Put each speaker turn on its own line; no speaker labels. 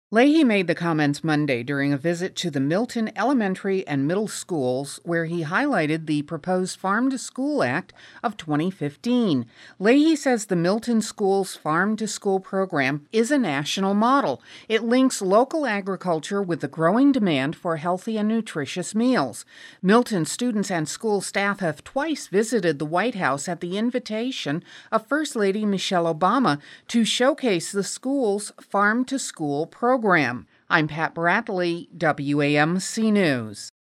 Leahy made the comments Monday during a visit to the Milton Elementary and Middle Schools, where he highlighted the proposed Farm to School Act of 2015. Leahy says the Milton Schools Farm to School program is a national model. It links local agriculture with the growing demand for healthy and nutritious meals. Milton students and school staff have twice visited the White House at the invitation of First Lady Michelle Obama to showcase the school's Farm to School program. I'm Pat Bradley, WAMC News.